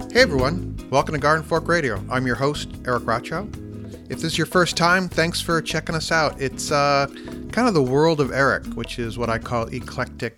Hey everyone, welcome to Garden Fork Radio. I'm your host, Eric Rochow. If this is your first time, thanks for checking us out. It's kind of the world of Eric, which is what I call eclectic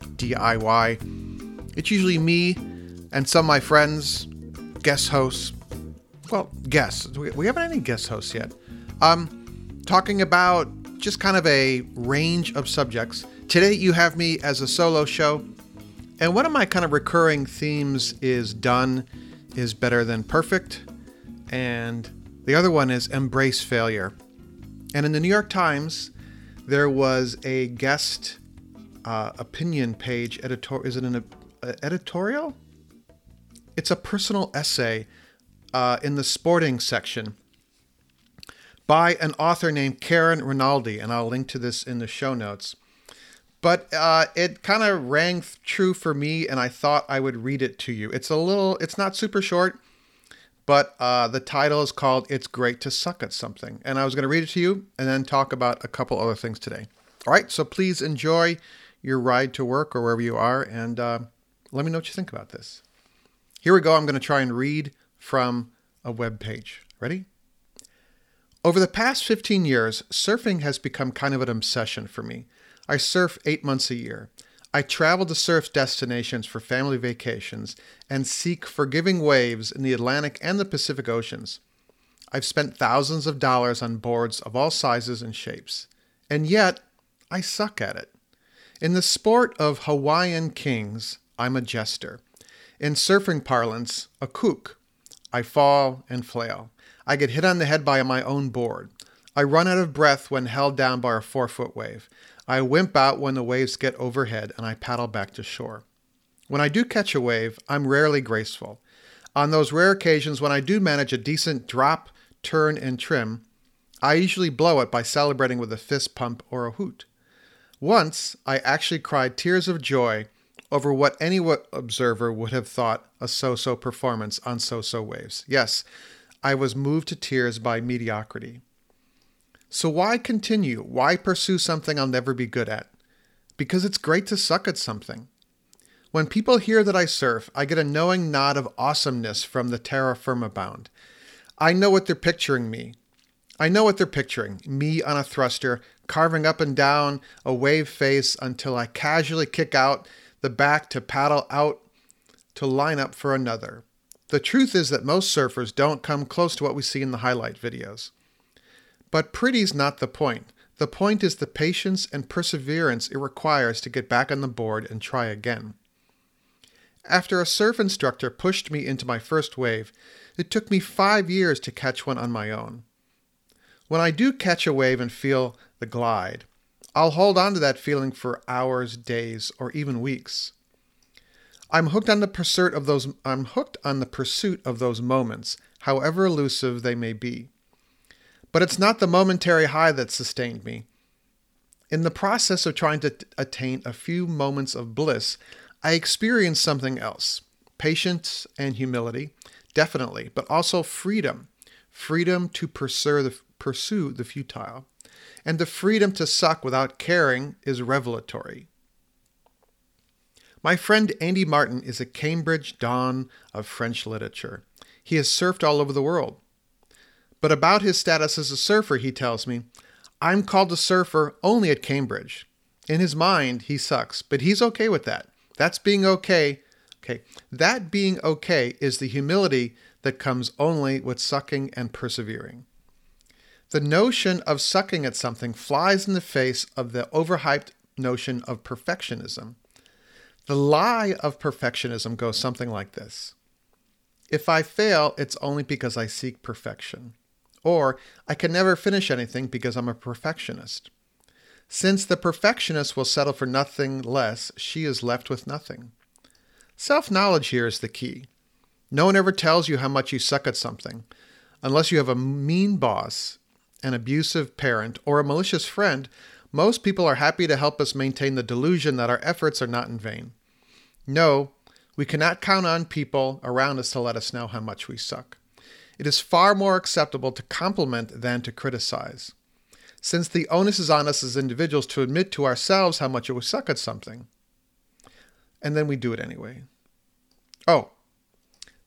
DIY. It's usually me and some of my friends, guest hosts. Well, guests. We haven't had any guest hosts yet. Talking about just kind of a range of subjects. Today you have me as a solo show. And one of my kind of recurring themes is done is better than perfect. And the other one is embrace failure. And in the New York Times, there was a guest opinion page is it an editorial? It's a personal essay in the sporting section by an author named Karen Rinaldi, and I'll link to this in the show notes. But it kind of rang true for me, and I thought I would read it to you. It's not super short, but the title is called It's Great to Suck at Something. And I was going to read it to you and then talk about a couple other things today. All right, so please enjoy your ride to work or wherever you are, and let me know what you think about this. Here we go. I'm going to try and read from a web page. Ready? Over the past 15 years, surfing has become kind of an obsession for me. I surf 8 months a year. I travel to surf destinations for family vacations and seek forgiving waves in the Atlantic and the Pacific Oceans. I've spent thousands of dollars on boards of all sizes and shapes. And yet, I suck at it. In the sport of Hawaiian kings, I'm a jester. In surfing parlance, a kook. I fall and flail. I get hit on the head by my own board. I run out of breath when held down by a 4-foot wave. I wimp out when the waves get overhead and I paddle back to shore. When I do catch a wave, I'm rarely graceful. On those rare occasions when I do manage a decent drop, turn, and trim, I usually blow it by celebrating with a fist pump or a hoot. Once, I actually cried tears of joy over what any observer would have thought a so-so performance on so-so waves. Yes, I was moved to tears by mediocrity. So why continue? Why pursue something I'll never be good at? Because it's great to suck at something. When people hear that I surf, I get a knowing nod of awesomeness from the terra firma bound. I know what they're picturing me. I know what they're picturing. Me on a thruster, carving up and down a wave face until I casually kick out the back to paddle out to line up for another. The truth is that most surfers don't come close to what we see in the highlight videos. But pretty's not the point. The point is the patience and perseverance it requires to get back on the board and try again. After a surf instructor pushed me into my first wave, it took me 5 years to catch one on my own. When I do catch a wave and feel the glide, I'll hold on to that feeling for hours, days, or even weeks. I'm hooked on the pursuit of those moments, however elusive they may be. But it's not the momentary high that sustained me. In the process of trying to attain a few moments of bliss, I experienced something else. Patience and humility, definitely, but also freedom. Freedom to pursue the futile. And the freedom to suck without caring is revelatory. My friend Andy Martin is a Cambridge don of French literature. He has surfed all over the world. But about his status as a surfer, he tells me, I'm called a surfer only at Cambridge. In his mind, he sucks, but he's okay with that. That's being okay. That being okay is the humility that comes only with sucking and persevering. The notion of sucking at something flies in the face of the overhyped notion of perfectionism. The lie of perfectionism goes something like this. If I fail, it's only because I seek perfection. Or, I can never finish anything because I'm a perfectionist. Since the perfectionist will settle for nothing less, she is left with nothing. Self-knowledge here is the key. No one ever tells you how much you suck at something. Unless you have a mean boss, an abusive parent, or a malicious friend, most people are happy to help us maintain the delusion that our efforts are not in vain. No, we cannot count on people around us to let us know how much we suck. It is far more acceptable to compliment than to criticize, since the onus is on us as individuals to admit to ourselves how much we suck at something. And then we do it anyway. Oh,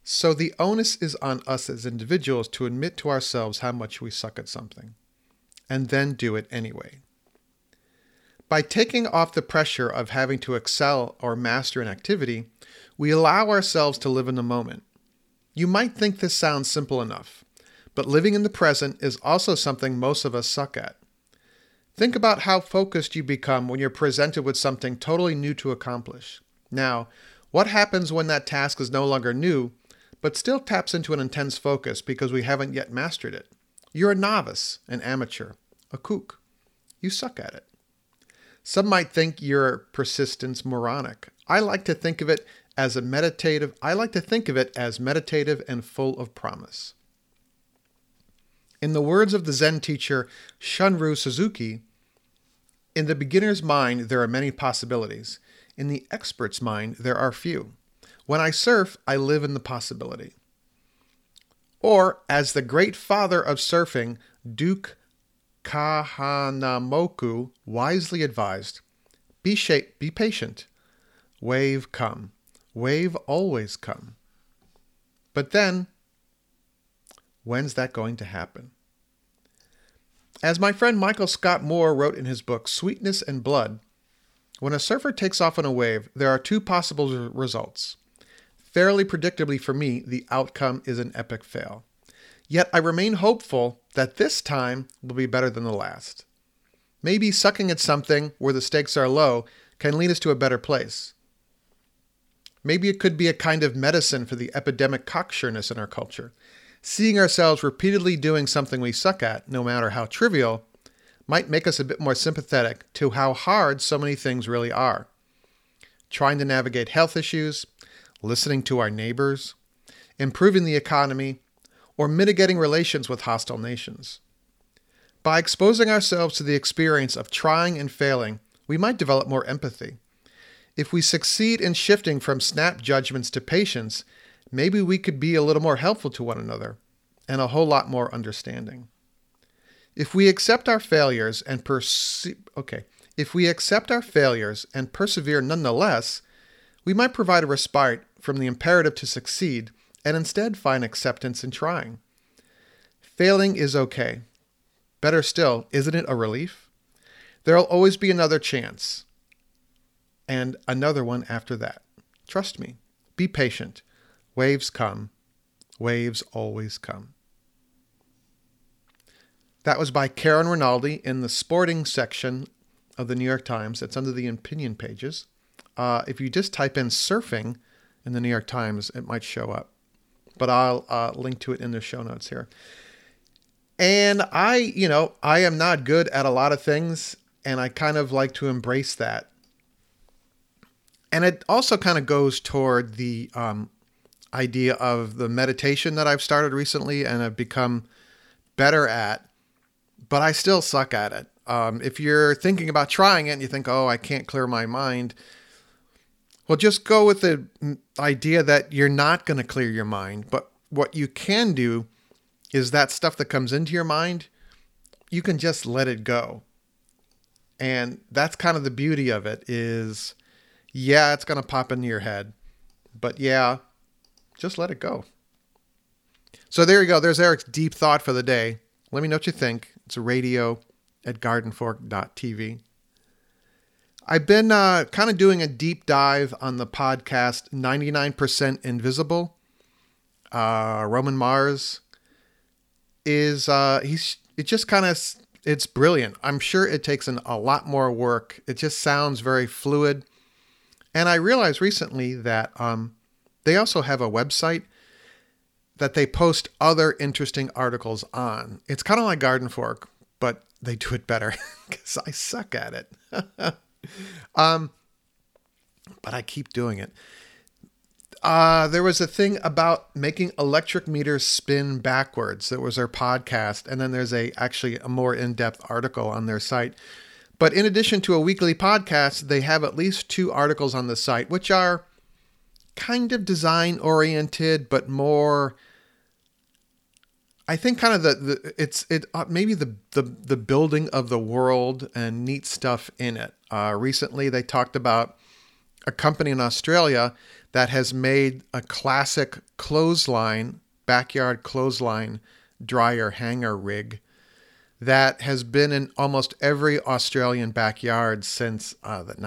So the onus is on us as individuals to admit to ourselves how much we suck at something, and then do it anyway. By taking off the pressure of having to excel or master an activity, we allow ourselves to live in the moment. You might think this sounds simple enough, but living in the present is also something most of us suck at. Think about how focused you become when you're presented with something totally new to accomplish. Now, what happens when that task is no longer new, but still taps into an intense focus because we haven't yet mastered it? You're a novice, an amateur, a kook. You suck at it. Some might think your persistence moronic. I like to think of it as meditative and full of promise. In the words of the Zen teacher Shunryu Suzuki, in the beginner's mind, there are many possibilities. In the expert's mind, there are few. When I surf, I live in the possibility. Or, as the great father of surfing, Duke Kahanamoku, wisely advised, be patient. Wave come. Wave always come. But then, when's that going to happen? As my friend Michael Scott Moore wrote in his book, Sweetness and Blood, when a surfer takes off on a wave, there are two possible results. Fairly predictably for me, the outcome is an epic fail. Yet I remain hopeful that this time will be better than the last. Maybe sucking at something where the stakes are low can lead us to a better place. Maybe it could be a kind of medicine for the epidemic cocksureness in our culture. Seeing ourselves repeatedly doing something we suck at, no matter how trivial, might make us a bit more sympathetic to how hard so many things really are. Trying to navigate health issues, listening to our neighbors, improving the economy, or mitigating relations with hostile nations. By exposing ourselves to the experience of trying and failing, we might develop more empathy. If we succeed in shifting from snap judgments to patience, maybe we could be a little more helpful to one another and a whole lot more understanding. If we accept our failures and persevere nonetheless, we might provide a respite from the imperative to succeed and instead find acceptance in trying. Failing is okay. Better still, isn't it a relief? There'll always be another chance. And another one after that. Trust me. Be patient. Waves come. Waves always come. That was by Karen Rinaldi in the sporting section of the New York Times. It's under the opinion pages. If you just type in surfing in the New York Times, it might show up. But I'll link to it in the show notes here. And I am not good at a lot of things, and I kind of like to embrace that. And it also kind of goes toward the idea of the meditation that I've started recently and have become better at, but I still suck at it. If you're thinking about trying it and you think, oh, I can't clear my mind, well, just go with the idea that you're not going to clear your mind. But what you can do is that stuff that comes into your mind, you can just let it go. And that's kind of the beauty of it is, yeah, it's going to pop into your head, but yeah, just let it go. So there you go. There's Eric's deep thought for the day. Let me know what you think. It's radio@gardenfork.tv. I've been kind of doing a deep dive on the podcast 99% Invisible. Roman Mars is, it's brilliant. I'm sure it takes a lot more work. It just sounds very fluid. And I realized recently that they also have a website that they post other interesting articles on. It's kind of like Garden Fork, but they do it better because I suck at it. But I keep doing it. There was a thing about making electric meters spin backwards. That was their podcast. And then there's actually a more in-depth article on their site. But in addition to a weekly podcast, they have at least 2 articles on the site, which are kind of design oriented, but more, I think kind of maybe the building of the world and neat stuff in it. Recently, they talked about a company in Australia that has made a classic clothesline, backyard clothesline dryer hanger rig that has been in almost every Australian backyard since the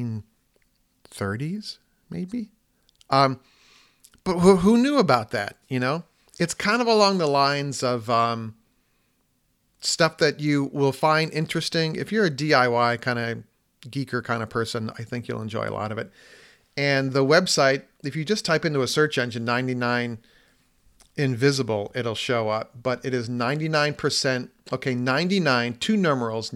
1930s, maybe. But who knew about that? It's kind of along the lines of stuff that you will find interesting. If you're a DIY kind of geeker kind of person, I think you'll enjoy a lot of it. And the website, if you just type into a search engine 99 Invisible, it'll show up. But it is 99%, 99, 2 numerals,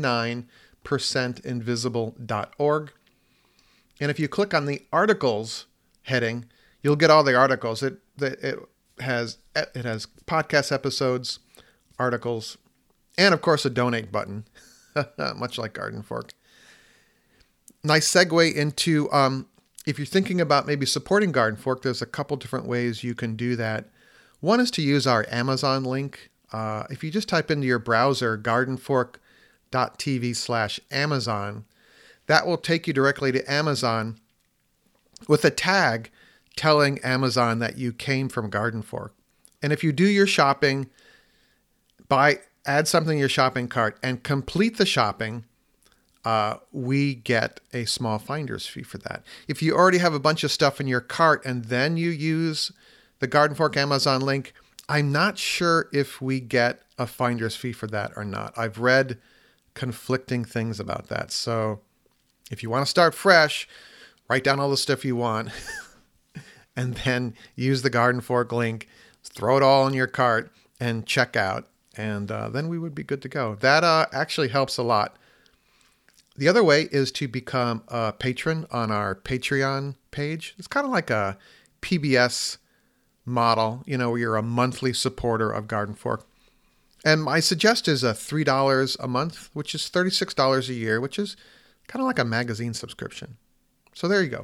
99%invisible.org. And if you click on the articles heading, you'll get all the articles. It has podcast episodes, articles, and of course a donate button, much like Garden Fork. Nice segue into if you're thinking about maybe supporting Garden Fork, there's a couple different ways you can do that. One is to use our Amazon link. If you just type into your browser gardenfork.tv/Amazon, that will take you directly to Amazon with a tag telling Amazon that you came from Garden Fork. And if you do your shopping, add something to your shopping cart and complete the shopping, we get a small finder's fee for that. If you already have a bunch of stuff in your cart and then you use the Garden Fork Amazon link, I'm not sure if we get a finder's fee for that or not. I've read conflicting things about that. So if you want to start fresh, write down all the stuff you want and then use the Garden Fork link, throw it all in your cart and check out. And then we would be good to go. That actually helps a lot. The other way is to become a patron on our Patreon page. It's kind of like a PBS model, where you're a monthly supporter of Garden Fork. And I suggest is a $3 a month, which is $36 a year, which is kind of like a magazine subscription. So there you go.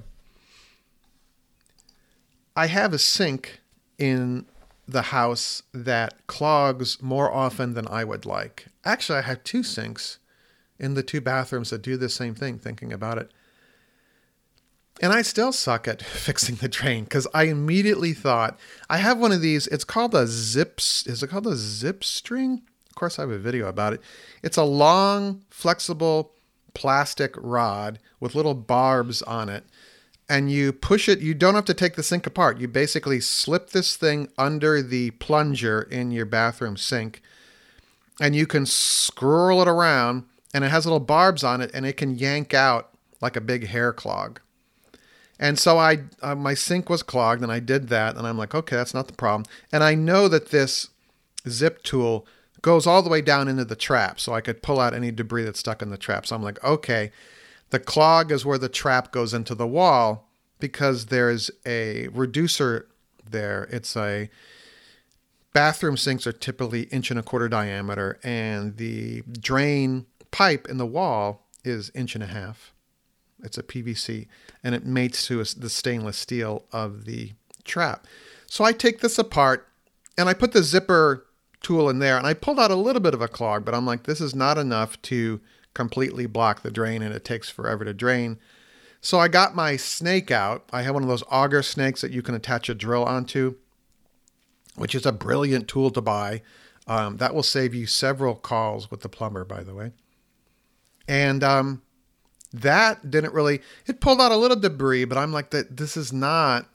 I have a sink in the house that clogs more often than I would like. Actually, I have 2 sinks in the 2 bathrooms that do the same thing, thinking about it. And I still suck at fixing the drain because I immediately thought, I have one of these, it's called a zip, is it called a zip string? Of course, I have a video about it. It's a long, flexible plastic rod with little barbs on it. And you push it, you don't have to take the sink apart. You basically slip this thing under the plunger in your bathroom sink and you can swirl it around and it has little barbs on it and it can yank out like a big hair clog. And so my sink was clogged and I did that and I'm like, okay, that's not the problem. And I know that this zip tool goes all the way down into the trap so I could pull out any debris that's stuck in the trap. So I'm like, okay, the clog is where the trap goes into the wall because there's a reducer there. Bathroom sinks are typically 1.25 inch diameter and the drain pipe in the wall is 1.5 inches. It's a PVC and it mates to the stainless steel of the trap. So I take this apart and I put the zipper tool in there and I pulled out a little bit of a clog, but I'm like, this is not enough to completely block the drain and it takes forever to drain. So I got my snake out. I have one of those auger snakes that you can attach a drill onto, which is a brilliant tool to buy. That will save you several calls with the plumber, by the way. And that didn't really, it pulled out a little debris, but I'm like, this is not,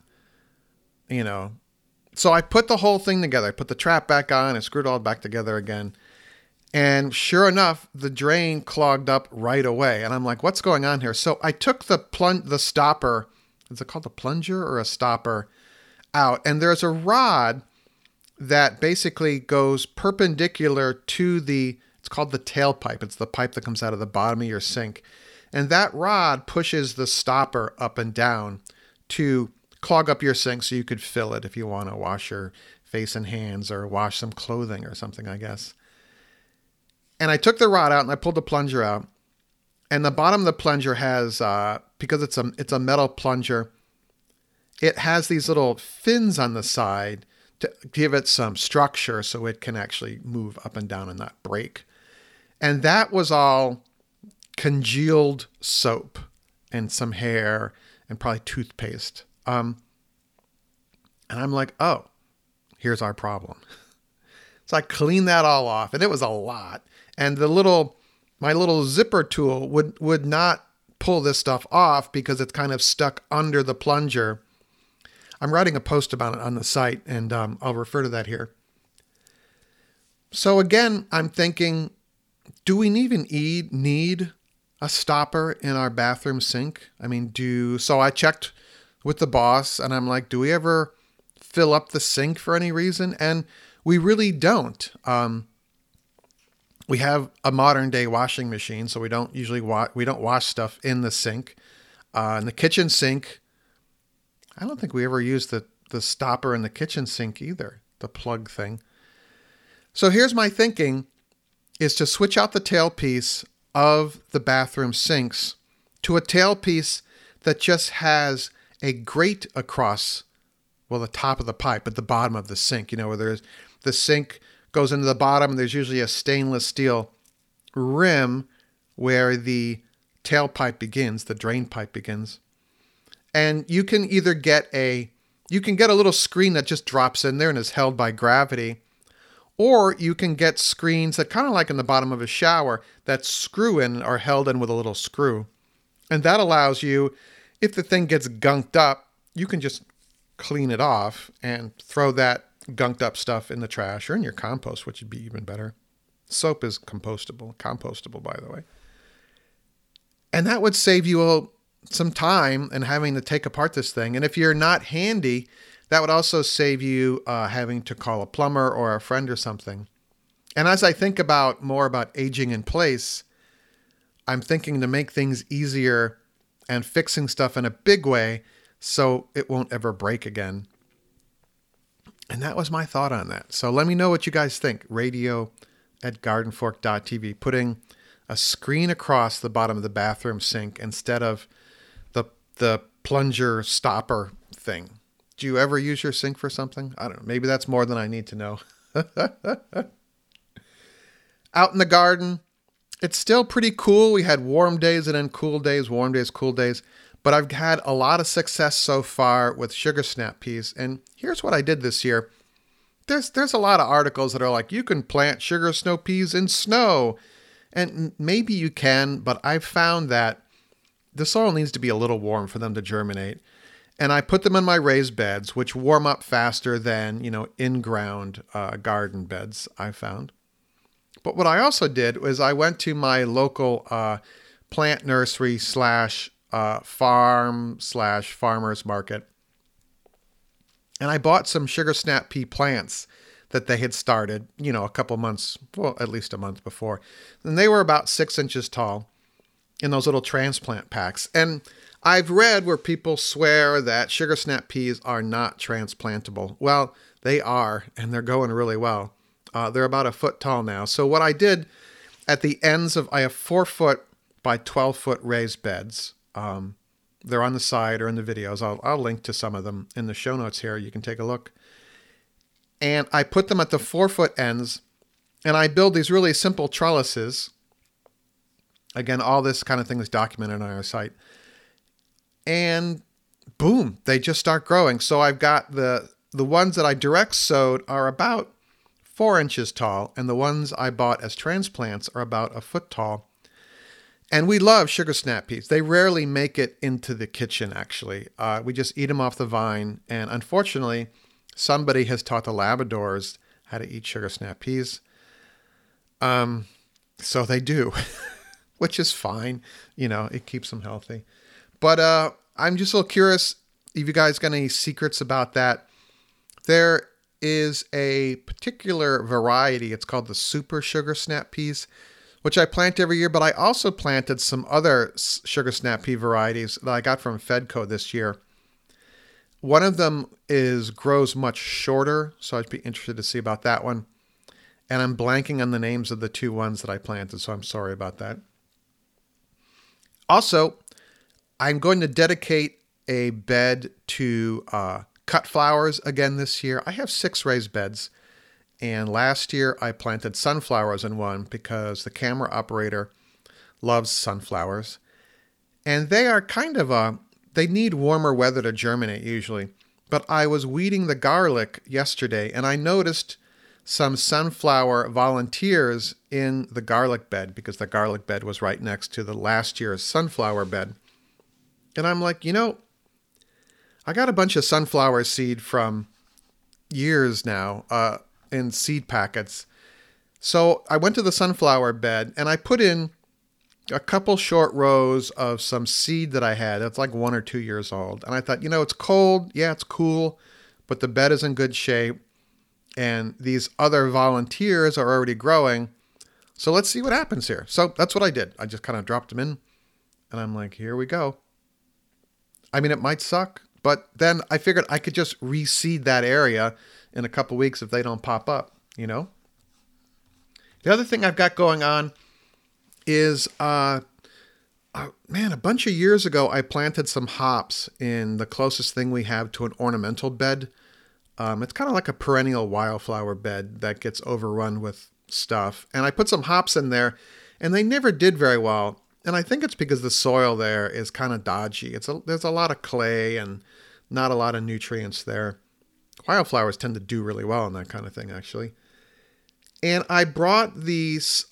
So I put the whole thing together. I put the trap back on and screwed it all back together again. And sure enough, the drain clogged up right away. And I'm like, what's going on here? So I took the stopper, is it called a plunger or a stopper, out. And there's a rod that basically goes perpendicular to it's called the tailpipe. It's the pipe that comes out of the bottom of your sink. And that rod pushes the stopper up and down to clog up your sink so you could fill it if you want to wash your face and hands or wash some clothing or something, I guess. And I took the rod out and I pulled the plunger out. And the bottom of the plunger has, because it's a metal plunger, it has these little fins on the side to give it some structure so it can actually move up and down and not break. And that was all congealed soap and some hair and probably toothpaste. And And I'm like, oh, here's our problem. So I cleaned that all off, and it was a lot. And my little zipper tool would not pull this stuff off because it's kind of stuck under the plunger. I'm writing a post about it on the site, and I'll refer to that here. So again, I'm thinking, do we even need a stopper in our bathroom sink? I mean, so I checked with the boss, and I'm like, do we ever fill up the sink for any reason? And we really don't. We have a modern day washing machine, so we don't usually wash stuff in the sink. In the kitchen sink, I don't think we ever use the stopper in the kitchen sink either, the plug thing. So here's my thinking, is to switch out the tailpiece of the bathroom sinks to a tailpiece that just has a grate across, well, the top of the pipe at the bottom of the sink, where the sink goes into the bottom. There's usually a stainless steel rim where the tailpipe begins, the drain pipe begins. And you can either get a little screen that just drops in there and is held by gravity, or you can get screens that kind of like in the bottom of a shower that screw in or held in with a little screw. And that allows you, if the thing gets gunked up, you can just clean it off and throw that gunked up stuff in the trash or in your compost, which would be even better. Soap is compostable, by the way. And that would save you some time in having to take apart this thing. And if you're not handy, that would also save you having to call a plumber or a friend or something. And as I think more about aging in place, I'm thinking to make things easier and fixing stuff in a big way so it won't ever break again. And that was my thought on that. So let me know what you guys think. radio@gardenfork.tv. Putting a screen across the bottom of the bathroom sink instead of the plunger stopper thing. Do you ever use your sink for something? I don't know. Maybe that's more than I need to know. Out in the garden, it's still pretty cool. We had warm days and then cool days, warm days, cool days. But I've had a lot of success so far with sugar snap peas. And here's what I did this year. There's a lot of articles that are like, you can plant sugar snow peas in snow. And maybe you can, but I've found that the soil needs to be a little warm for them to germinate. And I put them in my raised beds, which warm up faster than, in-ground garden beds, I found. But what I also did was I went to my local plant nursery /farm/farmer's market. And I bought some sugar snap pea plants that they had started, a couple months, well, at least a month before. And they were about 6 inches tall in those little transplant packs. And I've read where people swear that sugar snap peas are not transplantable. Well, they are, and they're going really well. They're about a foot tall now. So what I did at the ends I have 4-foot by 12-foot raised beds. They're on the side or in the videos. I'll link to some of them in the show notes here. You can take a look. And I put them at the 4-foot ends, and I build these really simple trellises. Again, all this kind of thing is documented on our site. And boom, they just start growing. So I've got the ones that I direct sowed are about 4 inches tall, and the ones I bought as transplants are about a foot tall. And we love sugar snap peas. They rarely make it into the kitchen, actually. We just eat them off the vine. And unfortunately, somebody has taught the Labradors how to eat sugar snap peas. So they do, which is fine. It keeps them healthy. But I'm just a little curious if you guys got any secrets about that. There is a particular variety. It's called the super sugar snap peas, which I plant every year. But I also planted some other sugar snap pea varieties that I got from Fedco this year. One of them grows much shorter, so I'd be interested to see about that one. And I'm blanking on the names of the two ones that I planted, so I'm sorry about that. Also, I'm going to dedicate a bed to cut flowers again this year. I have 6 raised beds, and last year I planted sunflowers in one because the camera operator loves sunflowers. And they are kind of they need warmer weather to germinate usually. but I was weeding the garlic yesterday and I noticed some sunflower volunteers in the garlic bed because the garlic bed was right next to the last year's sunflower bed. And I'm like, I got a bunch of sunflower seed from years now in seed packets. So I went to the sunflower bed and I put in a couple short rows of some seed that I had. It's like 1 or 2 years old. And I thought, it's cold. Yeah, it's cool, but the bed is in good shape. And these other volunteers are already growing. So let's see what happens here. So that's what I did. I just kind of dropped them in and I'm like, here we go. I mean, it might suck, but then I figured I could just reseed that area in a couple weeks if they don't pop up, The other thing I've got going on is, a bunch of years ago, I planted some hops in the closest thing we have to an ornamental bed. It's kind of like a perennial wildflower bed that gets overrun with stuff. And I put some hops in there and they never did very well. And I think it's because the soil there is kind of dodgy. There's a lot of clay and not a lot of nutrients there. Wildflowers tend to do really well on that kind of thing, actually. And I brought these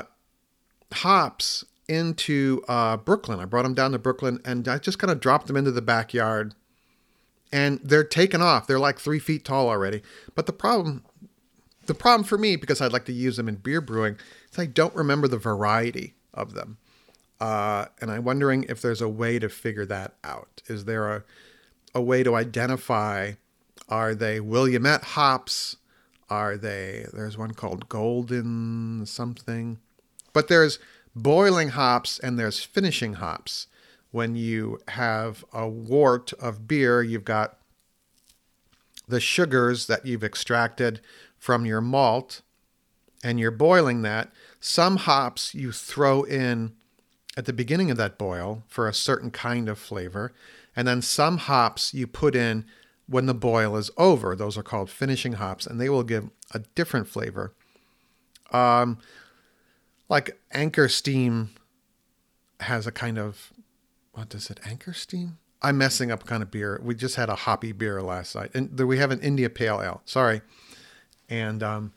hops into Brooklyn. I brought them down to Brooklyn and I just kind of dropped them into the backyard. And they're taken off. They're like 3 feet tall already. But the problem for me, because I'd like to use them in beer brewing, is I don't remember the variety of them. And I'm wondering if there's a way to figure that out. Is there a way to identify, are they Willamette hops? There's one called Golden something. But there's boiling hops and there's finishing hops. When you have a wort of beer, you've got the sugars that you've extracted from your malt and you're boiling that. Some hops you throw in at the beginning of that boil for a certain kind of flavor. And then some hops you put in when the boil is over. Those are called finishing hops, and they will give a different flavor. Like Anchor Steam has a kind of, Anchor Steam? I'm messing up kind of beer. We just had a hoppy beer last night. And we have an India Pale Ale. Sorry. And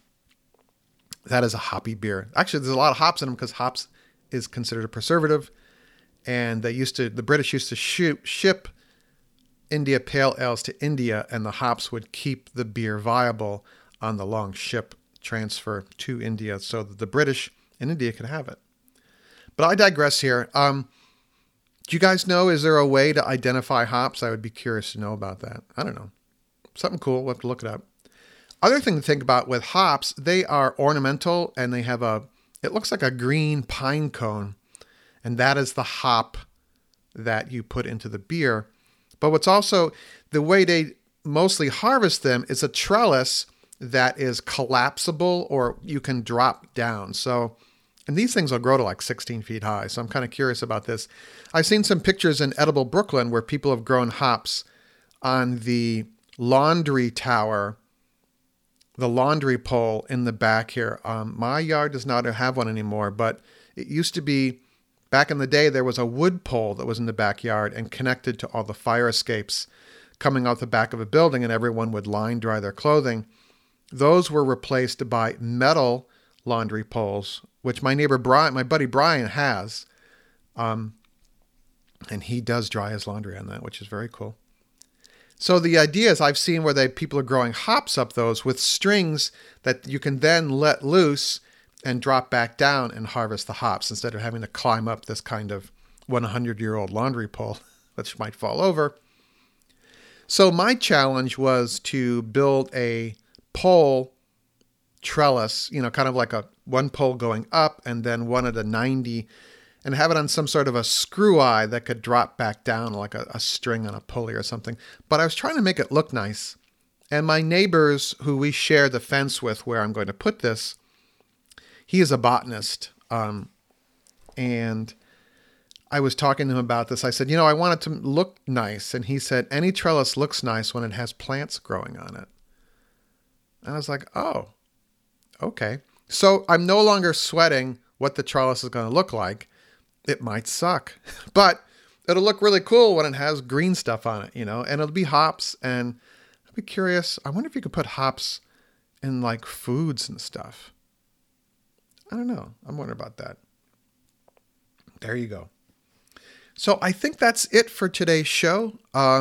that is a hoppy beer. Actually, there's a lot of hops in them because hops is considered a preservative. And the British used to ship India Pale Ales to India, and the hops would keep the beer viable on the long ship transfer to India so that the British in India could have it. But I digress here. Do you guys know, is there a way to identify hops? I would be curious to know about that. I don't know. Something cool. We'll have to look it up. Other thing to think about with hops, they are ornamental and they have it looks like a green pine cone. And that is the hop that you put into the beer. But what's also, the way they mostly harvest them is a trellis that is collapsible or you can drop down. And these things will grow to like 16 feet high. So I'm kind of curious about this. I've seen some pictures in Edible Brooklyn where people have grown hops on the laundry tower, the laundry pole in the back here. My yard does not have one anymore, but it used to be, back in the day, there was a wood pole that was in the backyard and connected to all the fire escapes coming out the back of a building, and everyone would line dry their clothing. Those were replaced by metal laundry poles, which my buddy Brian has. And he does dry his laundry on that, which is very cool. So the idea is I've seen where people are growing hops up those with strings that you can then let loose and drop back down and harvest the hops instead of having to climb up this kind of 100-year-old laundry pole, which might fall over. So my challenge was to build a pole trellis, kind of like one pole going up and then one at a 90, and have it on some sort of a screw eye that could drop back down like a string on a pulley or something. But I was trying to make it look nice. And my neighbors, who we share the fence with where I'm going to put this, he is a botanist. And I was talking to him about this. I said, I want it to look nice. And he said, any trellis looks nice when it has plants growing on it. And I was like, oh, okay. So I'm no longer sweating what the trellis is going to look like. It might suck, but it'll look really cool when it has green stuff on it, and it'll be hops. And be curious. I wonder if you could put hops in like foods and stuff. I don't know. I'm wondering about that. There you go. So I think that's it for today's show.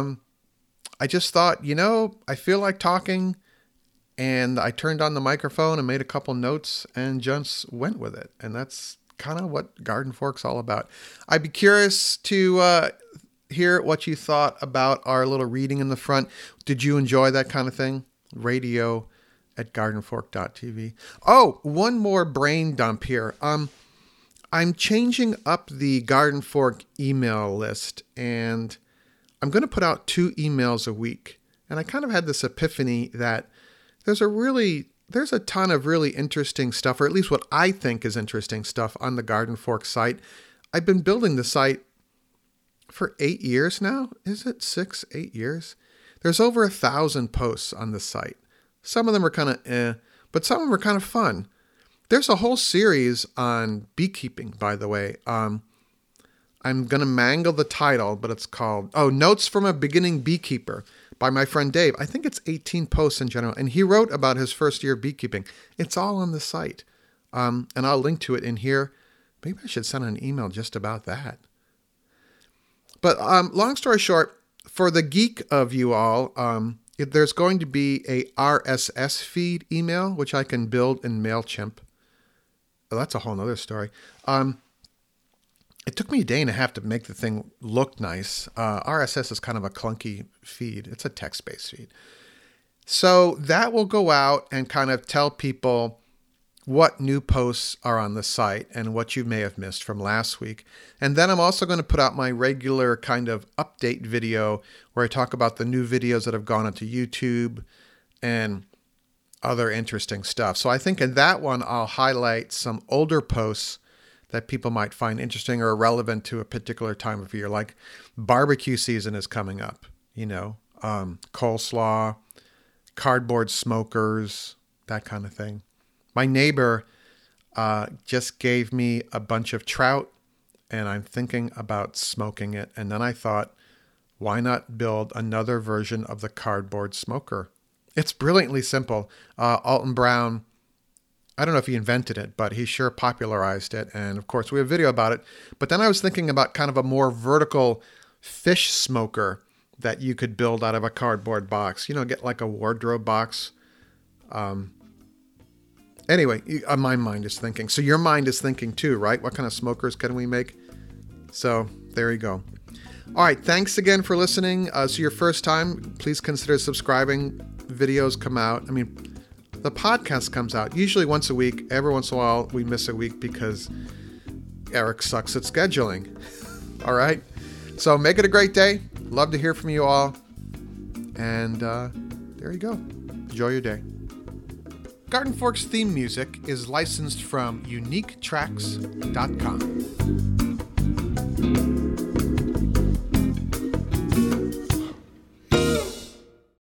I just thought, I feel like talking, and I turned on the microphone and made a couple notes and just went with it. And that's kind of what Garden Fork's all about. I'd be curious to hear what you thought about our little reading in the front. Did you enjoy that kind of thing? radio@gardenfork.tv. Oh, one more brain dump here. I'm changing up the Garden Fork email list, and I'm going to put out 2 emails a week. And I kind of had this epiphany that there's a ton of really interesting stuff, or at least what I think is interesting stuff on the Garden Fork site. I've been building the site for 8 years now. Is it 6, 8 years? There's over 1,000 posts on the site. Some of them are kind of but some of them are kind of fun. There's a whole series on beekeeping, by the way. I'm going to mangle the title, but it's called, Notes from a Beginning Beekeeper by my friend Dave. I think it's 18 posts in general. And he wrote about his first year of beekeeping. It's all on the site. And I'll link to it in here. Maybe I should send an email just about that. But long story short, for the geek of you all, there's going to be a RSS feed email, which I can build in MailChimp. Oh, that's a whole nother story. It took me a day and a half to make the thing look nice. RSS is kind of a clunky feed. It's a text-based feed. So that will go out and kind of tell people what new posts are on the site and what you may have missed from last week. And then I'm also going to put out my regular kind of update video where I talk about the new videos that have gone onto YouTube and other interesting stuff. So I think in that one, I'll highlight some older posts that people might find interesting or relevant to a particular time of year, like barbecue season is coming up, coleslaw, cardboard smokers, that kind of thing. My neighbor just gave me a bunch of trout, and I'm thinking about smoking it. And then I thought, why not build another version of the cardboard smoker? It's brilliantly simple. Alton Brown, I don't know if he invented it, but he sure popularized it. And of course, we have a video about it. But then I was thinking about kind of a more vertical fish smoker that you could build out of a cardboard box. Get like a wardrobe box. Anyway, my mind is thinking. So your mind is thinking too, right? What kind of smokers can we make? So there you go. All right. Thanks again for listening. So your first time, please consider subscribing. Videos come out. The podcast comes out usually once a week. Every once in a while, we miss a week because Eric sucks at scheduling. All right. So make it a great day. Love to hear from you all. And there you go. Enjoy your day. Garden Fork's theme music is licensed from uniquetracks.com.